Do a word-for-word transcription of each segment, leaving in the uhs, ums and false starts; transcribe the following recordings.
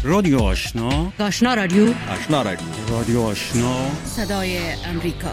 رادیو آشنا، آشنا رادیو، آشنا رادیو، رادیو آشنا، صدای امریکا.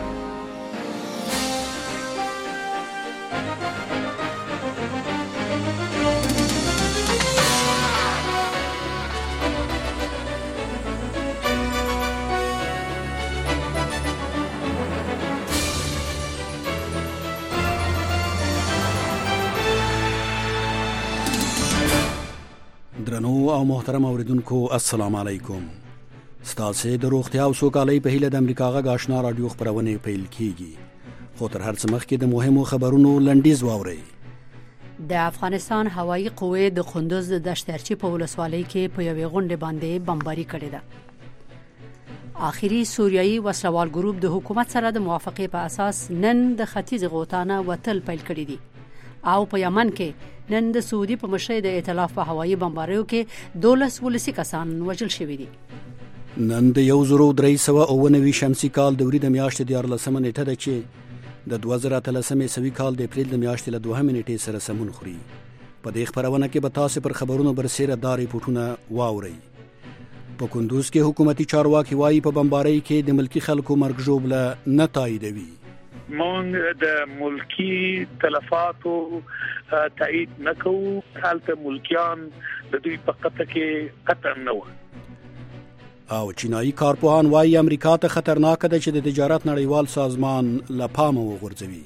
درنو او محترم اوریدونکو السلام علیکم. ستاسو د روغتیا او سوکالۍ په هیله د امریکا غږ آشنا رادیو خبرونه پیل کیږي. خو تر هر څه مخکې د مهمو خبرونو لنډیز واورئ. د افغانستان هوایي قوې د قندوز د دشترچی په ولسوالۍ کې په یوې غونډه باندې بمباري کړې ده. آخري سوریایي وسلوال ګروپ د حکومت سره د موافقې په اساس نن د ختیځ غوتانه وتل پیل کړی دي. او په یمن کې نن د سعودي په مشرۍ د ائتلاف په هوایي بمباریو کې دولس ولسی کسان وژل شوي دي. نن د یو زرو درې سوه اوه نوي شمسي کال د وري د میاشتې دیارلسمه نیټه ده چې د دوه زره اتلسمې سوي کال د اپریل د میاشتې له دوهمې نیټې سره سمون خوري. په دې خبرونه کې به تاسو پر خبرونو برسېره دا ریپورټونه واورئ. په کندوز کې حکومتي چارواکي وایي په بمبارۍ کې د ملکی خلکو مرګ ژوبله نه تاییدوي. مونږ د ملکی تلفاتو تایید نکو، حالت ملکیان د دوی په قطع کې قطع نه و. او چینایي کارپوهان وایي امریکا ته خطرناک ده چې د تجارت نړیوال سازمان له پامه وغورځوي.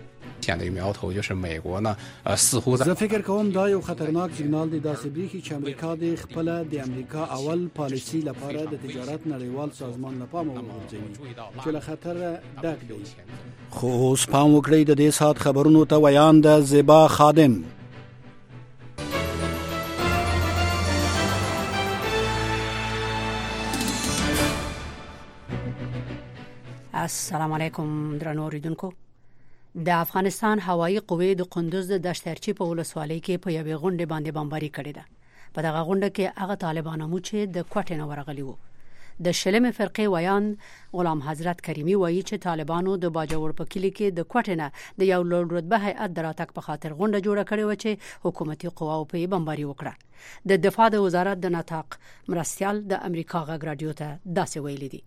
زه فکر کوم دا یو خطرناک سیګنال دی، داسې بریښي چې امریکا د خپل د امریکا اول پالیسي لپاره د تجارت نړیوال سازمان له پامه وغورځوي چې له خطر ډک دی. خو اوس پام وکړئ د دې سات خبرونو ته ویان د زیبا خادم. السلام علیکم درنو اوریدونکو. د افغانستان هوایي قوې د قندوز د دشترچی په ولسوالۍ کې په یوې غونډه باندې بمباري کړې ده. په دغه غونډه کې هغه طالبانو چې د کوټې نه ورغلي وو. د شلمې فرقې ویان غلام حضرت کریمی وایي چې طالبانو د باجوړ په کلی کې د کوټې نه د یو لوړ رتبه هیئت دراتک په خاطر غونډه جوړه کړې و چې حکومتي قواو په بمباري وکړه. د دفاع د وزارت د نطاق مرستيال د امریکا غږ رادیو ته داسې ویلي دي.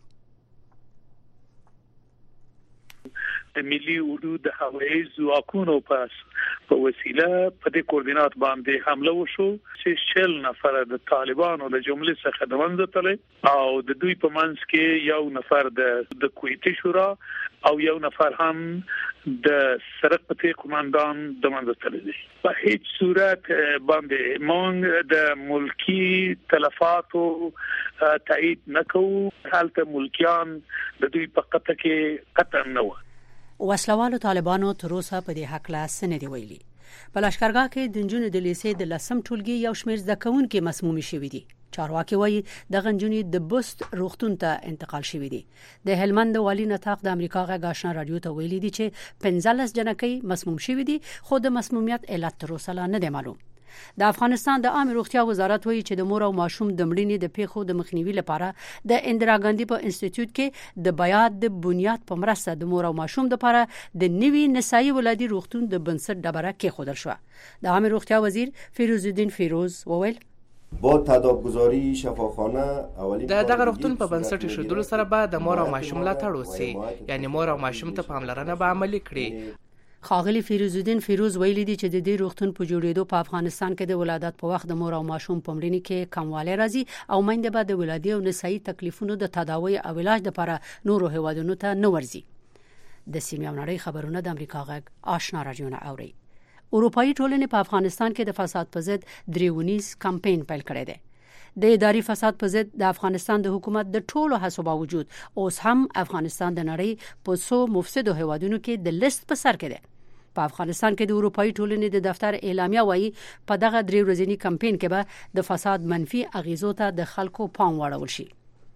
د ملي اردو د هوایي ځواکونو پاس په وسیله په دې کوردینات باندې حمله وشو چې شل نفر د طالبانو د جملې څخه د منځ تلل او د دوی په منځ کې یو نفر د د کویتي شورا او یو نفر هم د سرق پته قوماندان د منځ تلل دي. په هیڅ صورت باندې مونږ د ملکی تلفاتو تایید نکو، حالت ملکیان د دوی په قطع کې قطع نه و. وسلوالو طالبانو تر اوسه په دې حق لا سند ویلي. په لشکرګاه کې د نجونو د لیسې د لسم ټولګي یو شمېر زده کوونکي مسموم شوي دي. چارواکي وایي د غنجونې د بوست روغتون ته انتقال شوي دي. د هلمند والی نطاق د امریکا غږ آشنا رادیو ته ویلي دي چې پنځلس جنکۍ مسموم شوي دي، خو د مسمومیت علت تر اوسه نه دی معلوم. د افغانستان د عامه روغتیا وزارت وایي چې د مور او ماشوم د مړینې د پیښو د مخنیوي لپاره د اندرا ګاندي په انسټیټیوټ کې د بیات د بنیاد په مرسته د مور او ماشوم لپاره د نوي نسایي ولادي روغتون د بنسټ ډبره کېښودل شو. د عامه روغتیا وزیر فیروز الدین فیروز وویل با تدابگذاری شفاخانه اولین د دغه روغتون په بنسټ ایښودلو سره به د مور او ماشوم ملاتړ وشي، یعنی مور او ماشوم ته پاملرنه به عملي کړي. خاغلی فیروز الدین فیروز ویلي دي چې د دې روغتون په جوړېدو په افغانستان کې د ولادت په وخت د مور او ماشوم په مړینې کې کموالی راځي او میندې به د ولادي او نسایي تکلیفونو د تداوی او علاج لپاره نورو هیوادونو ته نه ورځي. د سیمې او نړۍ خبرونه د امریکا غږ آشنا رادیو نه اوري. اروپאי ټولنې په افغانستان کې د فساد په ضد دریونیز کمپاین پیل کړی دی. د اداري فساد په ضد د افغانستان د حکومت د ټولو هڅو باوجود اوس هم افغانستان د نړۍ په څو مفسدو هیوادونو کې د لیست په سر کې دی. په افغانستان کې د اروپאי ټولنې د دفتر اعلامیه وایي په دغه درې ورځنی کمپاین کې به د فساد منفي اغیزو ته د خلکو پام واړول شي.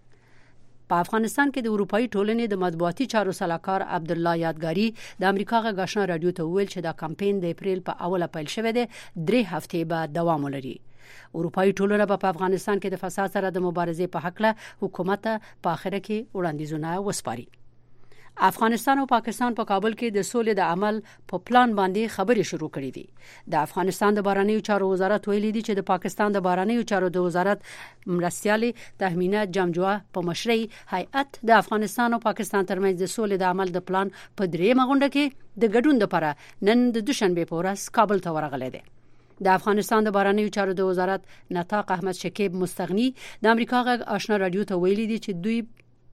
په افغانستان کې د اروپאי ټولنې د مطبوعاتي چارو سلاکار عبد الله یادګاری د امریکا غږ آشنا رادیو ته ویل چې دا کمپاین د اپریل په اوله پیل شوی دی، درې هفتې به دوام ولري. اروپאי ټولنه په افغانستان کې د فساد سره د مبارزې په حق له حکومت په اخر کې وړاندیزونه وسپاري. افغانستان او پاکستان په کابل کې د سولې د عمل په پلان باندې خبرې شروع کړې دي. د افغانستان د بهرنیو چارو وزارت ویلي دی چې د پاکستان د بهرنیو چارو د وزارت مرستیالې تهمینه جمجوه په مشرۍ هیئت د افغانستان او پاکستان ترمنځ د سولې د عمل د پلان په درېمه غونډه کې د ګډون لپاره نن د دوشنبه په ورځ کابل ته ورغلی دی. د افغانستان د بهرنیو چارو د وزارت نطاق احمد شکیب مستغنی د امریکا غږ آشنا رادیو ته ویلي دی چې دوی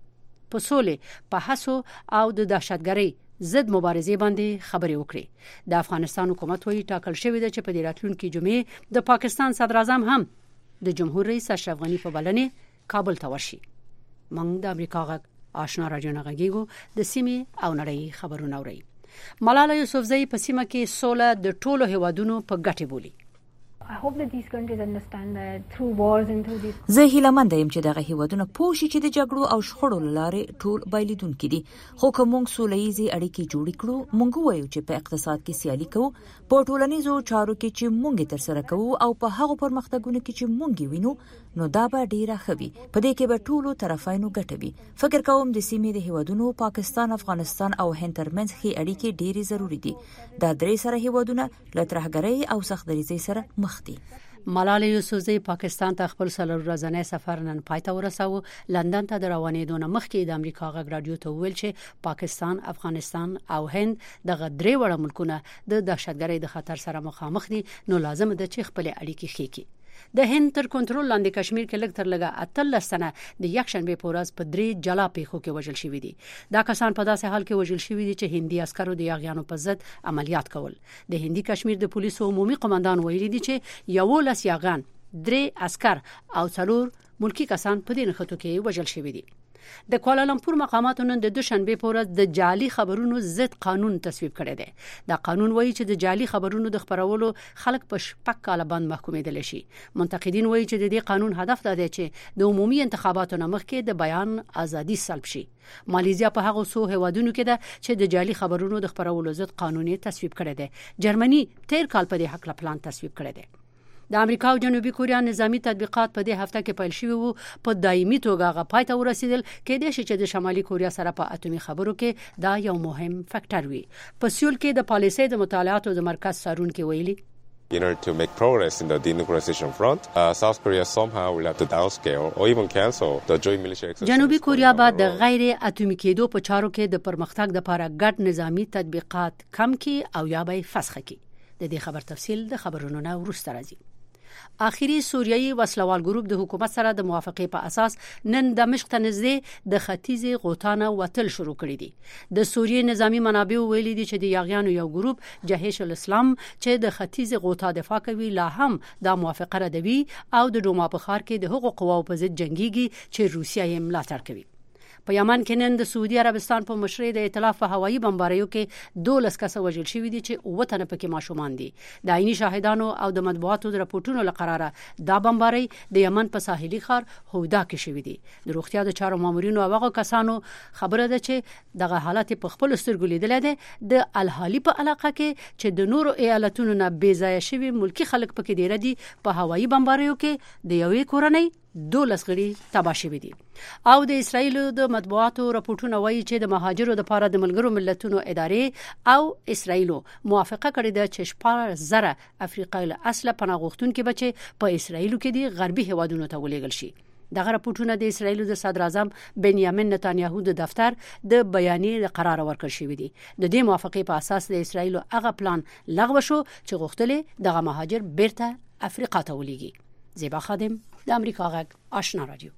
په سولې په هڅو او د دهشتګرۍ ضد مبارزې باندې خبرې وکړي. د افغانستان حکومت وایي ټاکل شوی دی چې په دې راتلونکي جمعې د پاکستان صدر اعظم هم د جمهور رئیس اشرف غنی په بلنې کابل ته ورشي. موږ د امریکا غږ آشنا رادیو نه غږیږو د سیمې او نړۍ خبرونه اوري. ملاله یوسفزۍ په سیمه کې سوله د ټولو هیوادونو په ګټه بولي. I hope that these countries understand that through wars and through these زه هیلهمند یم چې دغه هیوادونه پوه شي چې د جګړو او شخړو لارې ټول بایلودونکي دي. خو که موږ سولهییزې اړیکې جوړې کړو، موږ وایو چې په اقتصاد کې سیالي کوو، په ټولنیزو چارو کې چې موږ ترسره کوو او په هغو پرمختګونو کې چې موږ وینو، نو دا به ډیره ښه وي. په دې کې به ټولو طرفینو ګټه وي. فکر کوم د سیمې د هیوادونو پاکستان، افغانستان او هند ترمنځ ښې اړیکې ډیرې ضروري دي. دا درې سره هیوادونه له ترهګرۍ او سختدریزۍ سره مخ دي. ملاله یوسفزۍ پاکستان ته خپل څلور ورځنی سفر نن پای ته ورساوه. لندن ته د روانېدو نه مخکې د امریکا غږ رادیو ته ویل چې پاکستان، افغانستان او هند دغه درې وړه ملکونه د دهشتګرۍ د خطر سره مخامخ دي، نو لازم ده چې خپل اړیکې ښې کړي. د هند تر کنټرول لاندې کشمیر کې لږ تر لږه اتلس تنه د یکشنبه په ورځ په درې جلا پیښو کې وژل شوي دي. دا کسان په داسې حال کې وژل شوي دي چې هندي عسکرو د یاغیانو په ضد عملیات کول. د هندي کشمیر د پولیسو عمومي قومندان ویلي دي چې یولس یاغان، درې عسكر او څلور ملکی کسان په دې نښتو کې وژل شوي دي. د کوالالمپور مقاماتو نن د دوشنبه په ورځ د جعلي خبرونو ضد قانون تصویب کړی دی. دا قانون وایي چې د جعلي خبرونو د خبرولو خلک په شپږ کاله باندې محکومېدل شي. منتقدین وایي چې د دې قانون هدف دا دی چې د عمومي انتخاباتو نه مخکې د بیان ازادي سلب شي. مالیزیا په هغه څو هیوادونو کې ده چې د جعلي خبرونو د خبرولو ضد قانون تصویب کړی دی. جرمني تیر کال په دې حق پلان تصویب کړی دی. د امریکا او جنوبي کوریا نظامی تطبیقات په دې هفته کې پیل شوي وو. په دایمي توګه غا پای ته ورسېدل کېدای شي چې د شمالي کوریا سره په اتومي خبرو کې دا یو مهم فاکټر وي. په سیول کې د پالیسۍ د مطالعاتو د مرکز څارونکي ویلي In order to make progress in the denuclearization front, uh, South Korea somehow will have to downscale or even cancel the joint military exercise. جنوبي کوریا به د غیر اتومي کېدو په چارو کې د پرمختګ لپاره ګډ نظامی تطبیقات کم کړي او یا به فسخ کړي. د دې خبر تفصیل د خبرونو نه وروسته راځي. اخیری سوریایي وسلوال ګروپ د حکومت سره د موافقې په اساس نن دمشق ته نږدې د ختیځ غوتانه وتل شروع کړی دي. د سوریې نظامی منابع ویلي دي چې د یاغیانو یو ګروپ جهیش الاسلام چې د ختیځ غوتا دفاع کوي لا هم د موافقه ردوي او د ډوما په ښار کې د حقوق قواو په ضد جنگيږي چې روسیا یې ملاتړ کوي. په یمن کې نن د سعودي عربستان په مشرۍ د ائتلاف په هوایي بمباریو کې دولس کسه وژل شوي دي چې اووه تنه پکې ماشومان دي. د عیني شاهدانو او د مطبوعاتو د راپورټونو لقراره دا بمباری د یمن په ساحلي ښار هودا کې شوي دي. د روغتیا د چارو مامورینو او هغه کسانو خبره ده چې دغه حالت په خپل سترګو لیدل دي. د الحالي په علاقه کې چې د نورو ایالتونو نه بې ځای شوي ملکی خلک پکې ډیر دي، په هوایي بمباریو کې د یوې کورنۍ دولس غړي تباه شوي دي. او د اسرایل د مطبوعاتو راپورټونه وایي چې د مهاجرو لپاره د ملګرو ملتونو ادارې او اسرایل موافقه کړې ده چې شپږ زره افریقایي اصله پناه غوښتونکي بچي په اسرایل کې دي غربي هیوادونو ته ولېږل شي. دغه راپورټونه د اسرایل د صدر اعظم بنیامین نتانیاهو د دفتر د بیانیې قرار ورکړ شوی دی. د دې موافقې په اساس د اسرایل هغه پلان لغوه شو چې غوښتل دغه مهاجر بیرته افریقا ته ولېږي. زیبا خادم، د امریکا غږ آشنا رادیو.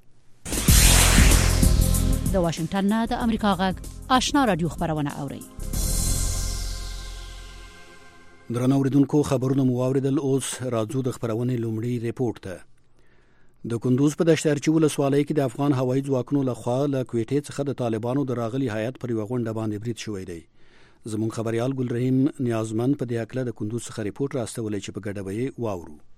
د واشنگټن نه د امریکا غږ آشنا رادیو خبرونه اوري. درنو اوریدونکو، خبرونه مو اوریدل. اوس راځو د خبرونې لومړی ریپورت ته. د کندوز په دشت ارچي ولسوالۍ کې د افغان هوایي ځواکونو لخوا له کویټې څخه د طالبانو د راغلي هیئت پر یوه غونډه باندې برید شوی دی. زموږ خبريال ګل رحیم نیازمن په دې اړه د کندوز څخه ریپورت راستولی چې په ګډه به یې واورو.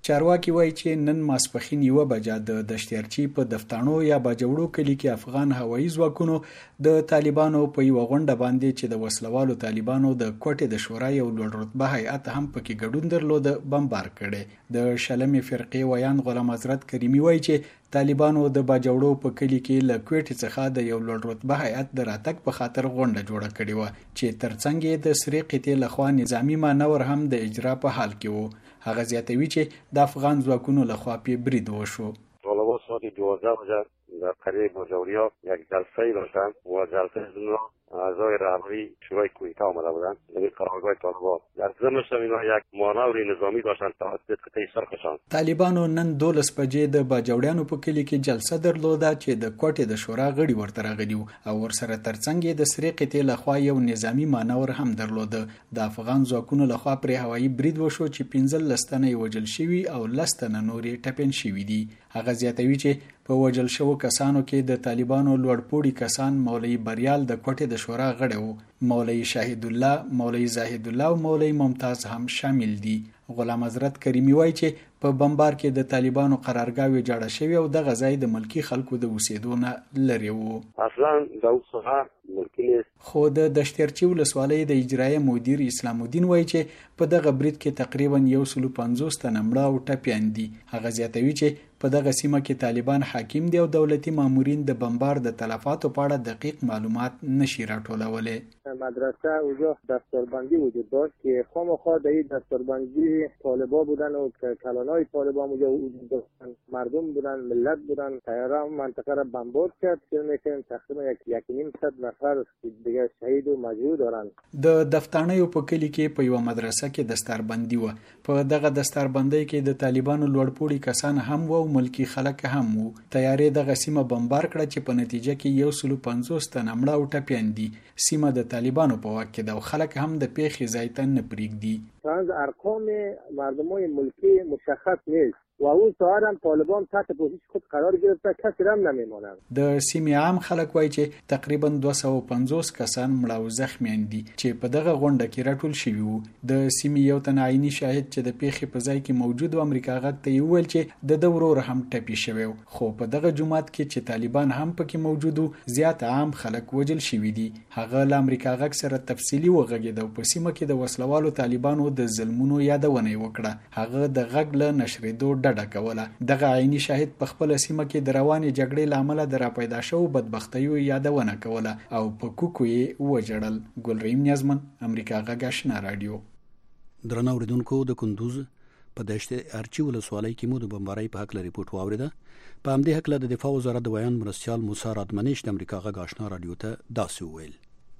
چارواکي وایي چې نن ماسپخین یوه بجه د دشتیارچي په دفتانو یا باجوړو کلي کې افغان هوایي ځواکونو د طالبانو په یوه غونډه باندې چې د وسلوالو طالبانو د کوټې د شورا یو لوړ رتبه هیئت هم پکې ګډون درلود بمبار کړي. د شلمې فرقې ویان غلام حضرت کریمي وایي چې طالبانو د باجوړو په کلي کې له کوټې څخه د یو لوړ رتبه هیئت د راتګ په خاطر غونډه جوړه کړې و چې ترڅنګ یې د سرې قطې لخوا نظامی مانور هم د اجرا په حال کې و. هغه زیاتوي چې د افغان ځواکونو لخوا په برید وشو. طالبان ساعت دوازده بجه در قریه باجوړیا یک جلسه داشتن و جلسه زنها اعضای رهبری شورای کویته آمده بودند در قرارگاه طالبان. در ضمنش اینا یک مانور نظامی داشتن توسط قطعه سرخشان. طالبانو نن دولس بجې د باجوړیانو په کلي کې جلسه درلوده چې د کوټې د شورا غړي ورته راغلي او ورسره ترڅنګ د سرې قطعې لخوا یو نظامی مانور هم درلوده. د افغان ځواکونو لخوا پر هوایي برید وشو چې پنځلس تنه وژل شوي او لس تنه نورې ټپین شوي دي. هغه زیاتوي چې په وژل شوو کسانو کې د طالبانو لوړپوړي کسان مولوی بریال د کوټې د شورا غړی وو، مولوی شاهد الله، مولوی زاهد الله او مولوی ممتاز هم شامل دي. غلام حضرت کریمي وایي چې په بمبار کې د طالبانو قرارګاوې جوړه شوې او دغه ځای د ملکی خلکو د اوسېدو نه لرې و. اصلا د اوسه ملکی نه خو د دشتیارچي ولسوالۍ د اجرایه مدیر اسلام الدین وایي چې په دغه برید کې تقریبا یو سل پنځوس تنه مړه او ټپیان دي. هغه زیاتوي چې په دغه سیمه کې طالبان حاکم دي او دولتي مامورین د بمبار د تلفاتو په اړه دقیق معلومات نشي راټولولی. مدرسه اونجا دستوربندی وجود داشت که خامخا در این دستوربندی طالبان بودن و کلانای طالبان اونجا وجود داشتن، مردم بودن، ملت بودن. طیاره منطقه را بمبار کرد که میگن تقریبا یک یک نیم صد نفر دیگه شهید و مجروح دارن. د دفتانیو په کلی کې په یو مدرسه کې دستوربندی و. په دغه دستوربندۍ کې د طالبانو لوړپوړي کسان هم و او ملکی خلک هم و. طیارې دغه سیمه بمبار کړه چې په نتیجه کې یو سل پنځوس تنه مړه او ټپیان دي. سیمه د طالبانو په واک کې ده او خلک هم د پیښې ځای ته نه پرېږدي. از ارقام مردمای ملکی مشخص نیست و اون ساعت هم طالبان تحت پوشش خود قرار گرفته، کسی هم نمیماند. د سیمې عام خلک وایي چې تقریبا دوه سوه پنځوس کسان مړه او زخمیان دي چې په دغه غونډه کې راټول شوي وو. د سیمې یو تن عیني شاهد چې د پیښې په ځای کې موجود و امریکا غږ ته وویل چې د ده ورور هم ټپي شوی و، خو په دغه جومات کې چې طالبان هم پکې موجود و زیات عام خلک وژل شوي دي. هغه له امریکا غږ سره تفصیلي وغږېد او په سیمه کې د وسلوالو طالبانو د ظلمونو یادونه وکړه. هغه د غږ له نشریدو ډډه کوله. دغه عیني شاهد په خپل سیمه کې د روانې جګړې لامل د راپیدا شوو بدبختیو یادونه کوله او په کوکو یې وجړل. ګلریم نیازمن، امریکا غږ آشنا رادیو. درنو اوریدونکو، د کندوز په دشت ارچي ولسوالۍ کې مو د بمبارۍ په حق ریپورت واوریده. په همدې حق د دفاع وزارت د بیان مرستیال موسی رادمنش د امریکا غږ آشنا رادیو ته داسې وویل: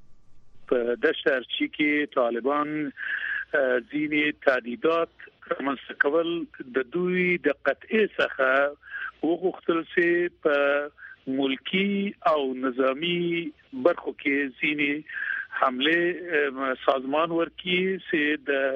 په دشت ارچي کې طالبان ځینې تهدیدات رامنځته کول د دوی د قطعي څخه وغوښتل چې په ملکی او نظامی برخو کې ځینې حمله سازمان ورکی چې د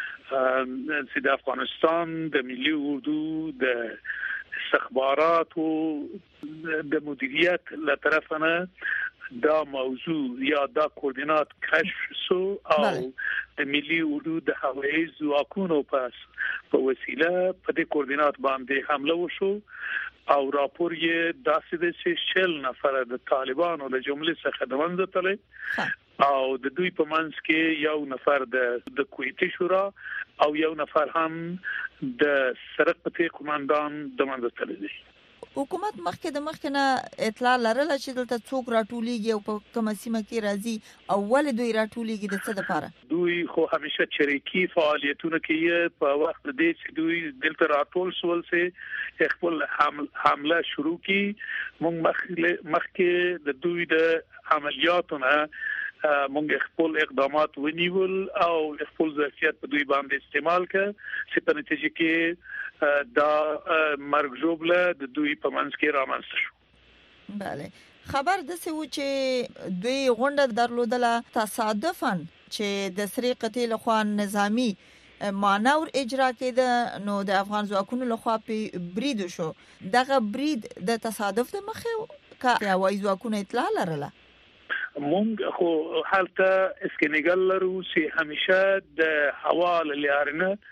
چې د افغانستان د ملي اردو د استخبارات او د مدیریت له طرفه دا موضوع یا دا کوردینات کشف شو او د ملي اردو د هوایي ځواکونو پاس په وسیله په دې کوردینات باندې حمله وشو او راپور یې داسې د چې شل نفر د طالبانو له جملې څخه د منځ تللی او د دوی په منځ کې یو نفر د د کویتي شورا او یو نفر هم د سرق پته قومندان د منځ تللی دی. حکومت مخکې د مخکې نه اطلاع لرله چې دلته څوک راټولېږي او په کومه سیمه کې راځي او ولې دوی راټولېږي د څه لپاره؟ دوی خو همیشه چریکي فعالیتونه کوي. په وخت دې چې دوی دلته راټول شول چې خپل حمله شروع کی موږ مخکې د دوی د عملیاتونه موږ خپل اقدامات ونیول او خپل ظرفیت په دوی باندې استعمال کړ چې په نتیجه کې دا مرګ جوړه د دوی په منځ کې رامنځته شو. بله، خبر د څه و چې دوی غونډه درلودله تصادفاً چې د سرې قطعې لخوا نظامی مانور اجرا کېده نو د افغان ځواکونو لخوا په برید شو. دغه برید د تصادف د مخې که هوایي ځواکونو اطلاع لرله؟ مونږ خو حالته اسکنیګل لرو چې همیشه د هوا له لارې نه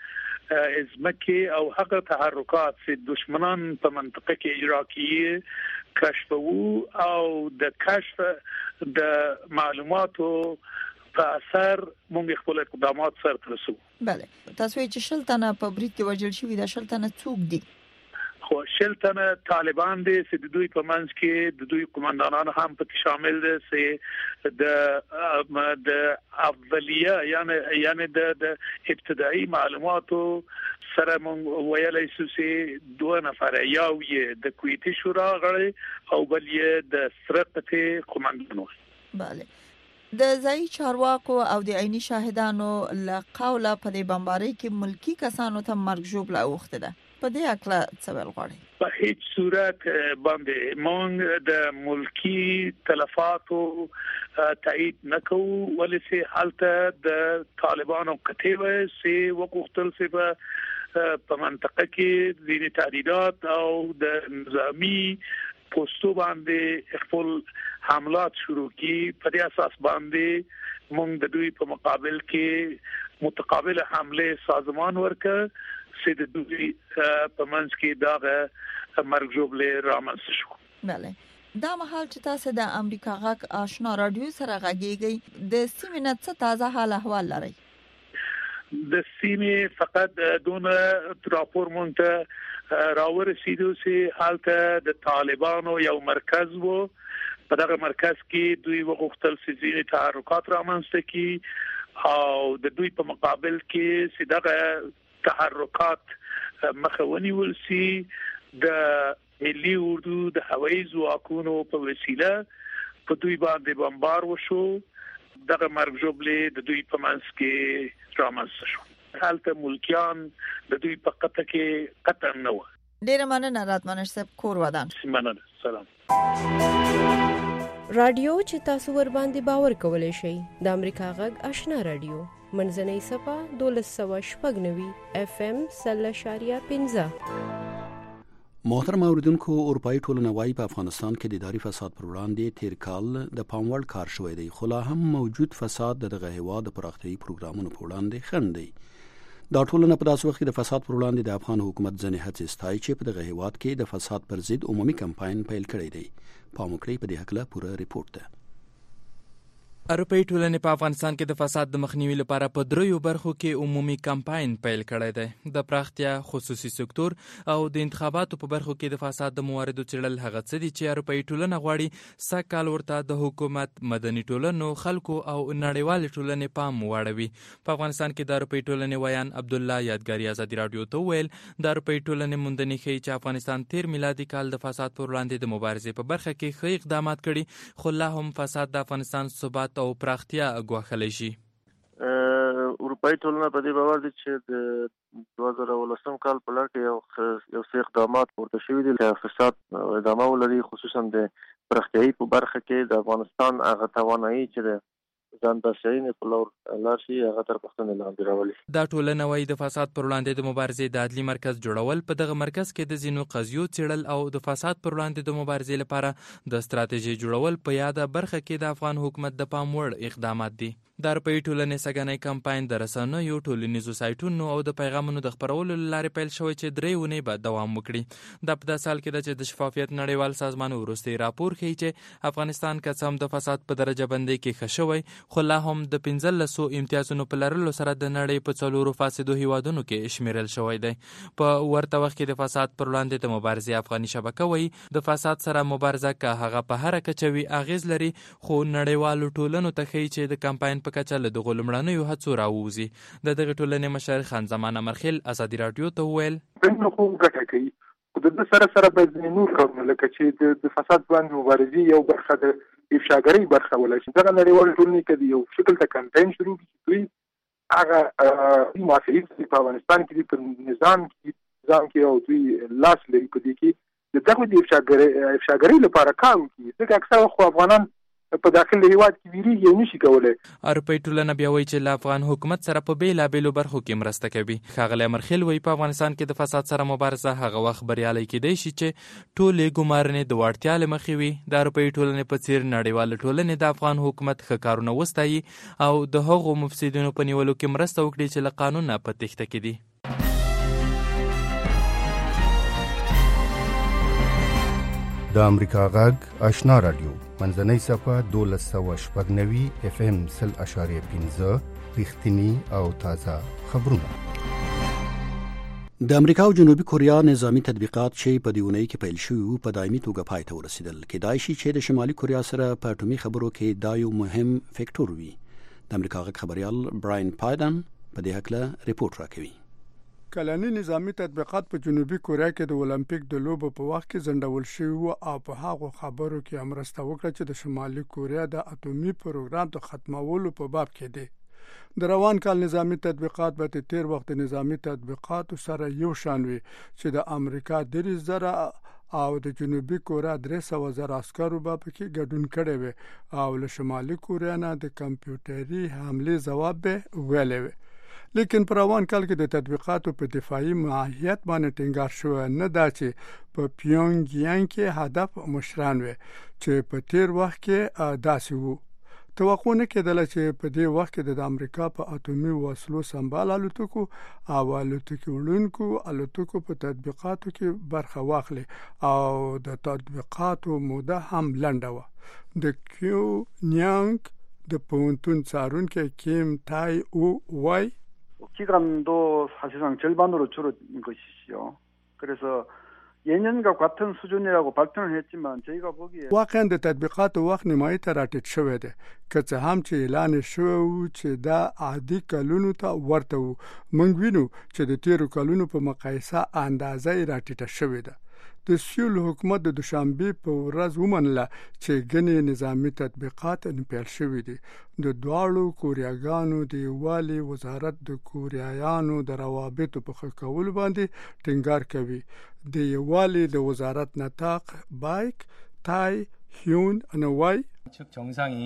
ازمکه او هغه تحرکات چې دشمنان په منطقه کې اجرا کیږي کشفو او د کشف د معلوماتو په اثر موږ خپل اقدامات سره رسو. بله تاسو چې شلتنه په برید کې وژل شوی د شلتنه څوک دي؟ خو شلتنه طالبان دي چې د دوی په منځ کې د دوی قومندانان هم پکې شامل دي چې د د افضلیه یعنی یعنی د ابتدایي معلوماتو سره مونږ ویلای شو چې دوه نفر یو یې د کویتي شورا غړي او بل یې د سرقته قومندان و. بله د ځای چارواکو او د عیني شاهدانو له قوله په دې بمبارۍ کې ملکی کسانو ته مرګ ژوبله اوخته ده. په دې اکلا څه ویل غواړي؟ په هیڅ صورت باندې مونږ د ملکی تلفاتو تایید نکوو ولې چې حالت د طالبانو کتیبه سي وقفتل سي په منطقه کې ځینې تهدیدات او د نظامی پوسټو باندې خپل حملات شروع کی. په دې اساس باندې مونږ د دوی په مقابل کې متقابل حمله سازمان ورکړ چې د دوی په منځ کې دا مرګ ژوبله رامنځته شو. بله دا مهال چې تاسو د امریکا غږ آشنا رادیو سره غږیږئ د سیمې نه څه تازه حال احوال لرئ؟ د سیمې فقط دون راپور مونږ راورسېدو چې حالت د طالبانو یو مرکز وو. په دغه مرکز کې دوی وغوښتل چې ځینې تحرکات رامنځته کړي او د دوی په مقابل کې چې دغه تحرکات مخاوني ولسی د ملي اردو د هوایي ځواکونو په وسیله په دوی باندې بمبار وشو. دغه مرګ ژوبله د دوی په منځ کې رامنځته شو. حالت ملکیان د دوی په قطه کې قطع نه و. ډیره مننه راتمنش صاحب کور ودان. مننه. سلام. رادیو چې تاسو ور باندې باور کولای شئ د امریکا غږ آشنا رادیو منځنۍ صفه دولس سوه شپږ نوي اف ام سل اشاریه پنځه. محترم اوریدونکو اروپאי ټولنه وايي په افغانستان کې د اداري فساد پر وړاندې تیر کال د پام وړ کار شوی دی خو لا هم موجود فساد دغه هیواد د پراختیايي پروګرامونو په وړاندې خنډ دی. دا ټولنه په داسې وخت کې د فساد پر وړاندې د افغان حکومت ځنې هڅې ستایي چې په دغه هیواد کې د فساد پر ضد عمومي کمپاین پیل کړی دی. پام وکړئ په دې هکله پوره ریپورت ده. اروپאי ټولنې په افغانستان کې د فساد د مخنیوي لپاره په دریو برخو کې عمومي کمپاین پیل کړی دی. د پراختیا، خصوصي سکتور او د انتخاباتو په برخو کې د فساد د مواردو څېړل هغه څه دي چې اروپאי ټولنه غواړي سږ کال ورته د حکومت، مدني ټولنو، خلکو او نړیوالې ټولنې پام واړوي. په افغانستان کې د اروپאי ټولنې ویان عبدالله یادګاري ازادي راډیو ته وویل د اروپאי ټولنې موندنې ښیي چې افغانستان تیر میلادي کال د فساد پر وړاندې د مبارزې په برخه کې ښه اقدامات کړي خو لا هم فساد د افغانستان ثبات او پراختیا غواخلی شي. اروپאי ټولنه په دې باور دي چې د دوه زره ولسم کال په لړ کې یو یو څه اقدامات پورته شوي دي چې فساد ادامه ولري، خصوصا د پراختیايي په برخه کې د افغانستان هغه توانایي چې د ځان بسیاینې په لور لاړ شي هغه تر پوښتنې لاندې راولي. دا ټولنه وايي د فساد پر وړاندې د مبارزې د عدلي مرکز جوړول، په دغه مرکز کې د ځینو قضیو څېړل او د فساد پر وړاندې د مبارزې لپاره د ستراتیژۍ جوړول په یاده برخه کې د افغان حکومت د پام وړ اقدامات دي. د اروپאי ټولنې سږنی کمپاین د رسنیو، ټولنیزو سایټونو او د پیغامونو د خپرولو له لارې پیل شوی چې درې اونۍ به دوام وکړي. دا په داسې حال کې ده چې د شفافیت نړیوال سازمان وروستی راپور ښیي چې افغانستان که څه هم د فساد په درجه بندۍ کې ښه شوی خو لا هم د پنځلسو امتیازونو په لرلو سره د نړۍ په څلورو فاسدو هیوادونو کې شمیرل شوی دی. په ورته وخت کې د فساد پر وړاندې د مبارزې افغاني شبکه وایي د فساد سره مبارزه که هغه په هره کچه وي اغیز لري خو نړیوالو ټولنو ته ښیي چې د کمپاین په کچه له دغو لومړنیو هڅو راووځي. د دغې ټولنې مشر خان زمان امرخیل ازادي راډیو ته وویل بین خو ګټه کوي خو د سره سره باید نور کارونه لکه چې د فساد باندې مبارزې یو برخه د افشاګرۍ برخه ولای شي. دغه نړیوال ټولنې کې یو شکل ته کمپاین شروع کړي دوی هغه موافقین په افغانستان کې په نظام کې نظام کې او دوی لاس لري په دې کې د دغه د افشاګرۍ افشاګرۍ لپاره کار کوي. ځکه اکثره خو افغانان په داخل هیواد کې ویریږي او نشي کولای. اروپאי ټولنه بیا وایي چې له افغان حکومت سره په بیلابیلو برخو کې مرسته کوي. ښاغلی امرخیل وایي په افغانستان کې د فساد سره مبارزه هغه وخت بریالی کیدای شي چې ټولې ګمارنې د وړتیا له مخې وي. د اروپאי ټولنې په څیر نړیواله ټولنې د افغان حکومت ښه کارونه وستایي او د هغو مفسدینو په نیولو کې مرسته وکړي چې له قانونه په تېښته کې دي. د امریکا غږ آشنا رادیو منځنۍ صفه دولس سوه شپږ نوي اف ام سل اشاریه پنځه رښتینی او تازه خبرونه. د امریکا او جنوبي کوریا نظامی تطبیقات چې په دیونی کې پیل شوي په دایمي توګه پای ته ورسېدل. کېدای شي چې د شمالي کوریا سره په اټومي خبرو کې دا یو مهم فیکټور وي. د امریکا غږ خبريال براین پایدن په دې هکله ریپورت راکوي. کلنی نظامی تطبیقات په جنوبي کوریا کې د اولمپیک د لوبو په وخت کې ځنډول شوي او په هغه خبرو کې امرسته وکړه چې د شمالي کوریا د اټومي پروګرام د ختمولو په باب کې دی. د روان کال نظامی تطبیقات به د تیر وخت نظامی تطبیقات سره یو شان وي چې د امریکا درې زره او د جنوبي کوریا درې سوه زره عسکرو به پکې ګډون کړی وي او له شمالي کوریا نه د کمپیوټري حملې ځواب به ویلی وي. لیکن په روان کال کې د تطبیقاتو په دفاعي ماهیت باندې ټینګار شوی نه دا چې په پیونګ یانګ کې هدف مشران وي چې په تیر وخت کې داسې وو. توقع نه کېدله چې په دې وخت کې د امریکا په اټومي وسلو سمبال الوتکو او الوتکو وړونکو الوتکو په تطبیقاتو کې برخه واخلي او د تطبیقاتو موده هم لنډه وه. د کیو نیانګ د پونتون څارونکی کیم تای او وای 기간도 사실상 절반으로 줄어든 것이죠. 그래서 예년과 같은 수준이라고 발표를 했지만 저희가 보기에 واقعا د تطبیقاتو وخت نیمایي ته راټیټ شوی دی. که څه هم چې اعلان شوی و چې دا عادي کلونو ته ورته و، موږ وینو چې د تیرو کلونو په مقایسه اندازه یې راټیټه شوې ده. د سیول حکومت د دوشنبه په ورځ ومنله چې ګڼې نظامی تطبیقات پیل شوي دي. د دواړو کوریاګانو د یووالي وزارت د کوریایانو د روابطو په ښه کولو باندې ټینګار کوي. د یووالي د وزارت نطاق بایک تای هیون انوای 측 정상이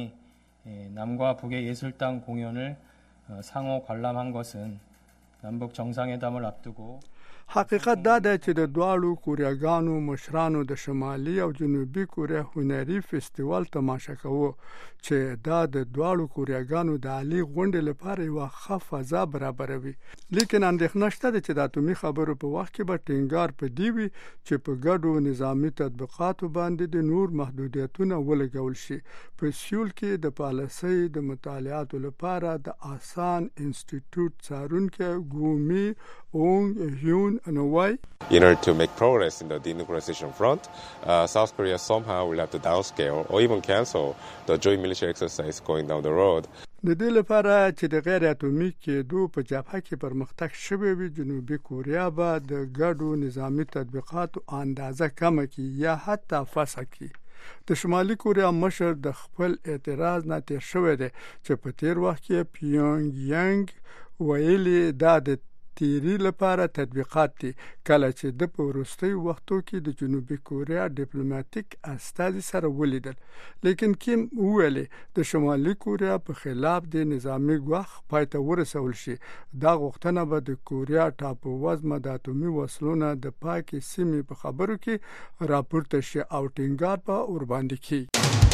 남과 북의 예술당 공연을 상호 관람한 것은 남북 정상회담을 앞두고 حقیقت دا دی چې د دواړو کوریاګانو مشرانو د شمالي او جنوبي کوریا هنري فستیوال تماشا کوو چې دا د دواړو کوریاګانو د عالی غونډې لپاره یوه ښه فضا برابروي. لیکن اندېښنه شته ده چې د اټومي خبرو په وخت کې به ټینګار په دې وي چې په ګډو نظامي تطبیقاتو باندې د نور محدودیتونه ولګول شي. په سیول کې د پالیسۍ د مطالعاتو لپاره د آسان انسټیټیوټ څارونکی ګومي اونګ هیون In order to make progress in the denuclearization front, uh, South Korea somehow will have to downscale or even cancel the joint military exercise going down the road. د دې لپاره چې د غیر اټومي کېدو په جبهه کې پرمختګ شوی وي، جنوبي کوریا به د ګډو نظامی تطبیقاتو اندازه کمه کړي یا حتی فسخ کړي. د شمالي کوریا مشر د خپل اعتراض نه تیر شوی دی چې په تیر وخت کې پیونګ یانګ ویلي دا د تیری لپاره تطبیقات دي، کله چې د په وروستیو وختو کې د جنوبي کوریا ډیپلوماټیک استازي سره ولیدل. لیکن کیم ویلي د شمالي کوریا په خلاف د نظامی ګواښ پای ته ورسول شي. دا غوښتنه به د کوریا ټاپووزمه د اټومي وسلو نه د پاکې سیمې په خبرو کې راپورته شي او ټینګار به ورباندې کیږي.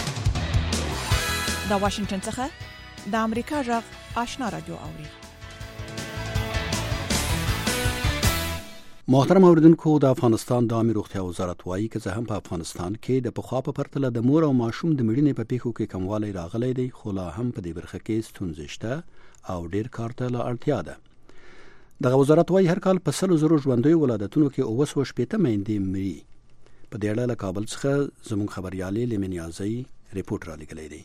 د واشنگټن څخه د امریکا غږ آشنا رادیو اوري. محترم اوریدونکو، د افغانستان د عامه روغتیا وزارت وایي چې زه هم په افغانستان کې د پخوا په پرتله د مور او ماشوم د مړینې په پیښو کې کموالی راغلی دی، خو لا هم په دې برخه کې ستونزې شته او ډیر کار ته لا اړتیا ده. دغه وزارت وایي هر کال په سلو زرو ژوندیو ولادتونو کې اوه سوه شپېته میندې مري. په دې اړه له کابل څخه زموږ خبريالې لمن یازۍ ریپورت را لګلی دی.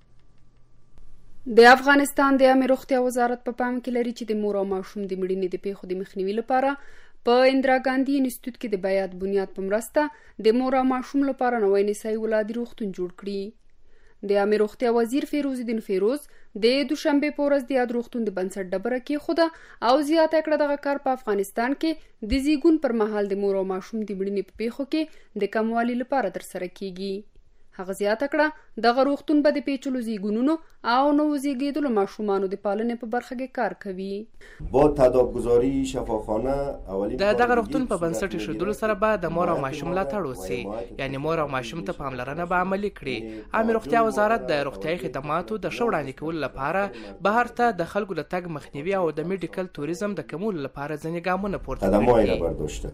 د افغانستان د عامه روغتیا وزارت په پام کې لري چې د مور او ماشوم د مړینې د پیښو د مخنیوي لپاره په اندرا ګاندی انسټیټیوټ کې د بیات بنیاد په مرسته د مور او ماشوم لپاره نوی نسایي ولادي روغتون جوړ کړي. د عامه روغتیا وزیر فیروز الدین فیروز د دوشنبه په ورځ د یاد روغتون د بنسټ ډبره کې خوده او زیاته کړه دغه کار په افغانستان کې د زیږون پر مهال د مور او ماشوم د مړینې په پیښو کې د کموالي لپاره ترسره کیږي. هغه زیاته کړه دغه روغتون به د پیچلو زیږونونو او نو زیږیدلو ماشومانو د پالنې په برخه کې کار کوي. با تدابگذاری شفاخانه اولی د دغه روغتون په بنسټ ایښودلو سره به د مور او ماشوم ملاتړ وشي، یعنی مور او ماشوم ته پاملرنه به عملي کړي. عامه روغتیا وزارت د روغتیايي خدماتو د ښه وړاندې کولو لپاره بهر ته د خلکو د تګ مخنیوي او د میډیکل توریزم د کمولو لپاره ځینې ګامونه پورته کړي.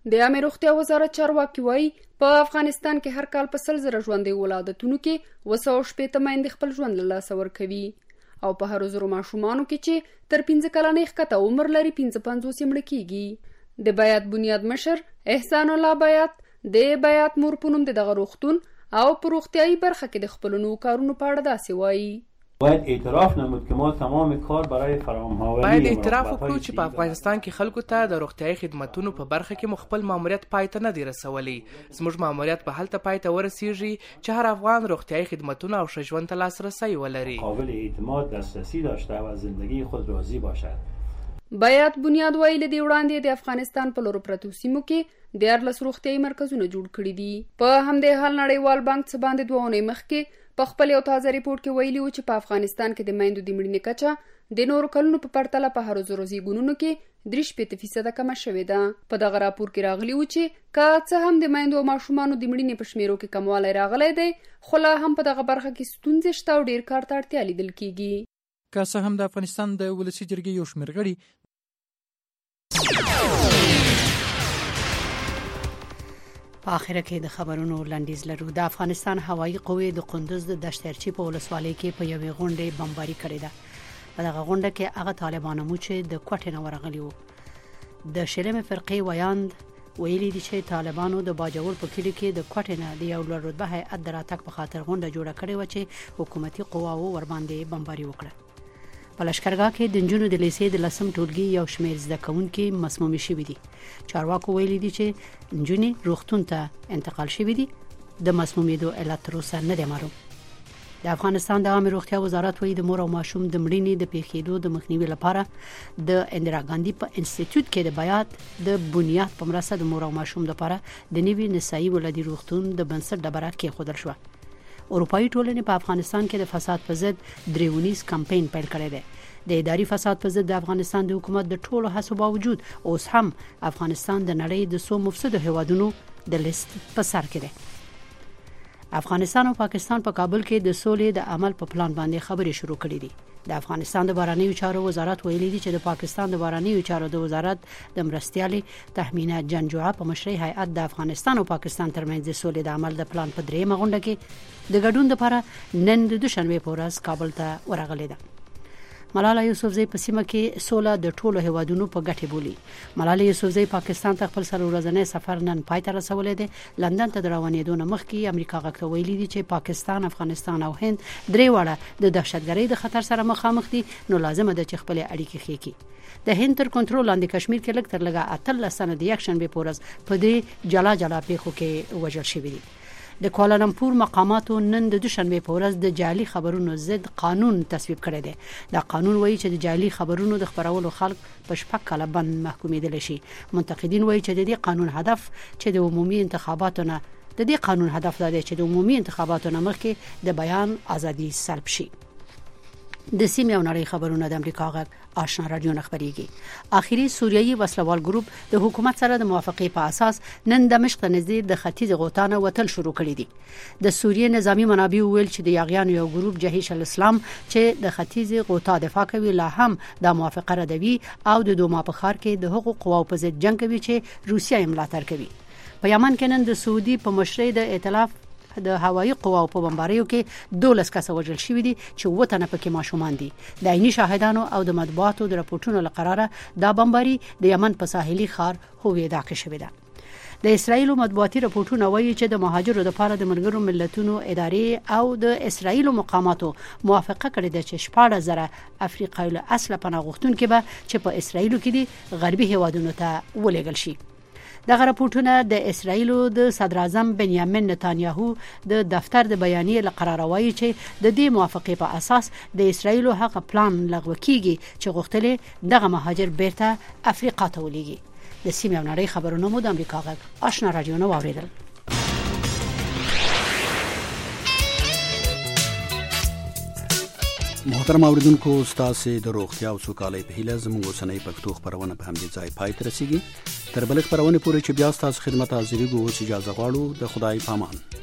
د عامه روغتیا وزارت چارواکي وایي په افغانستان کې هر کال په سل زره ژوندۍ ولادتونو کې وسو شپېته میندې خپل ژوند له لاسه ورکوي او په هر زرو ماشومانو کې چې تر پنځه کلنۍ ښکته عمر لري پنځه پنځوس یې مړه کېږي. د بیات بنیاد مشر احسان الله بیات د بیات مور په نوم د دغه روغتون او په روغتیایي برخه کې د خپلو نوو کارونو په اړه داسې وایي. باید اعتراف نمود که ما تمام کار برای فراهم باید اعتراف وکړو چې په افغانستان کې خلکو ته د روغتیايي خدماتونو په برخه کې مخبل ماموریت پای ته نه دی رسولی. زموږ ماموریت به هلته پای ته ورسیږي چې هر افغان روغتیايي خدماتونه او ښه ژوند ته لاسرسی ولري. قابل اعتماد دسترسی داشته و از زندگی خود راضی باشد. بیات بنیاد ویل دی وړاندې د افغانستان په لورو پرتو سیمو کې دیارلس روغتیايي مرکزونه جوړ کړي دي. په همدې حال نړیوال بانک څخه باندې دوه اونۍ مخکې په خپل یو تازه ریپورت کې ویلي و چې په افغانستان کې د میندو د مړینې کچه د نورو کلونو په پرتله په هر زرو زیږونونو کې درې شپېته فیصده کمه شوې ده. په دغه راپور کې راغلي و چې که څه هم د میندو او ماشومانو د مړینې په شمیرو کې کموالی راغلی دی خو لا هم په دغه برخه کې ستونزې شته او ډیر کار ته اړتیا لیدل کیږي. که څه هم د افغانستان د ولسي جرګې یو شمېر غړي په اخر کې د خبرونو لنډیز لرو. د افغانستان هوایي قوې د قندوز د دشترچی په ولسوالۍ کې په یوې غونډې بمباري کړې ده. په دغه غونډه کې هغه طالبان مو چې د کوټې نه ورغلي وو. د شلمه فرقې ویاند ویلي دي چې طالبانو د باجوړ په کلی کې د کوټې نه د یو لوړ رتبه هیئت د راتګ په خاطر غونډه جوړه کړې و چې حکومتي قواوو ور باندې بمباري وکړه. په لشکرګاه کې د نجونو د لیسې د لسم ټولګي یو شمېر زده کوونکي مسمومې شوي دي. چارواکو ویلي دي چې نجونې روغتون ته انتقال شوي دي. د مسمومیدو علت تر اوسه نه دی معلوم. د افغانستان د عامه روغتیا وزارت وایي د مور او ماشوم د مړینې د پیښېدو د مخنیوي لپاره د اندرا ګاندي په انسټیټیوټ کې د بیات د بنیاد په مرسته د مور او ماشوم لپاره د نوي نسایي ولادي روغتون د بنسټ ډبره کېښودل شوه. اروپایي ټولنې په افغانستان کې د فساد په ضد دریونیز کمپاین پیل کړی دی. د اداري فساد په ضد د افغانستان د حکومت د ټولو هڅو باوجود اوس هم افغانستان د نړۍ د څو مفسدو هیوادونو د لیست په سر کې دی. افغانستان او پاکستان په کابل کې د سولې د عمل په پلان باندې خبرې شروع کړې دي. د افغانستان د بهرنیو چارو وزارت ویلي دي چې د پاکستان د بهرنیو چارو د وزارت د مرستیالې تحمینه جنجوعه په مشرۍ هیئت د افغانستان او پاکستان ترمنځ د سولې د عمل د پلان په درېیمه غونډه کې د ګډون لپاره نن د دوشنبه په ورځ کابل ته ورغلې ده. ملاله یوسفزۍ په سیمه کې سوله د ټولو هیوادونو په ګټه بولی. ملاله یوسفزۍ پاکستان ته خپل سر ورځنی سفر نن پای ته رسولی دی. لندن ته د روانېدو نه مخکې امریکا غږ ویلي دي چې پاکستان، افغانستان او هند درې واړه د دهشتګرۍ د خطر سره مخامخ دي، نو لازمه ده چې خپل اړیکې ښې کړي. د هند تر کنټرول لاندې کشمیر کې لږ تر لږه اتلس تنه د یکشنبه په ورځ په دې جلا جلا پیښو کې وژل شوي دي. د کوالالمپور مقاماتو نن د دوشنبه په ورځ د جعلي خبرونو ضد قانون تصویب کړی دی. دا قانون وایي چې د جعلي خبرونو د خبرولو خلک په شپږ کاله بند محکومېدل شي. منتقدین وایي چې د دې قانون هدف چې د عمومي انتخاباتو نه د دې قانون هدف دا دی چې د عمومي انتخاباتو نه مخکې د بیان ازادي سلب شي. د سیمې او نړۍ خبرونه د امریکا غږ آشنا رادیو خبريږي. اخیری سوریایي وسلوال ګروپ د حکومت سره د موافقې په اساس نن دمشق ته نږدې د ختیځ غوتانه وتل شروع کړی دي. د سوریې نظامی منابع ویل چې د یاغیانو یو ګروپ جهیش الاسلام چې د ختیځ غوتا دفاع کوي لا هم د موافقه ردوي او د دوما په ښار کې د حقوق قواو په ضد جنگ کوي چې روسیا یې ملاتړ کوي. په یمن کې نن د سعودي په مشرۍ د ائتلاف د هوایي قواو په بمباریو کې دولس کسه وژل شوي دي چې وطن پکې ماشومان دي. د عیني شاهدانو او د مطبوعاتو د راپورټونو لقراره دا بمباري د یمن په ساحلي ښار هویدا کې شوې ده. د اسرایل مطبوعاتي راپورټونه وایي چې د مهاجرو لپاره د ملګرو ملتونو ادارې او د اسرایل مقاماتو موافقه کړې ده چې شپږ زره افریقایي اصل پناه غوښتونکي به چې په اسرایل کې دي غربي هیوادونو ته ولېږل شي. دغه راپورټونه د اسرایل د صدر اعظم بنیامین نتانیاهو د دفتر د بیانیې لقراره وایي چې د دې موافقې په اساس د اسرایل هغه پلان لغوه کیږي چې غوښتل دغه مهاجر بیرته افریقا ته ولېږي. د سیمې او نړۍ خبرونه مو د امریکا غږ آشنا رادیو نو اوریدل. محترم اوریدونکو، ستاسو د روغتیا او سوکالۍ په هیله زموږ اوسنۍ پښتو خبرونه په همدې ځای پای ته رسیږي. تر بل خبرونه پورې چې بیا ستاسو خدمت حاضرېږو، اوس اجازه غواړو. د خدای پامان.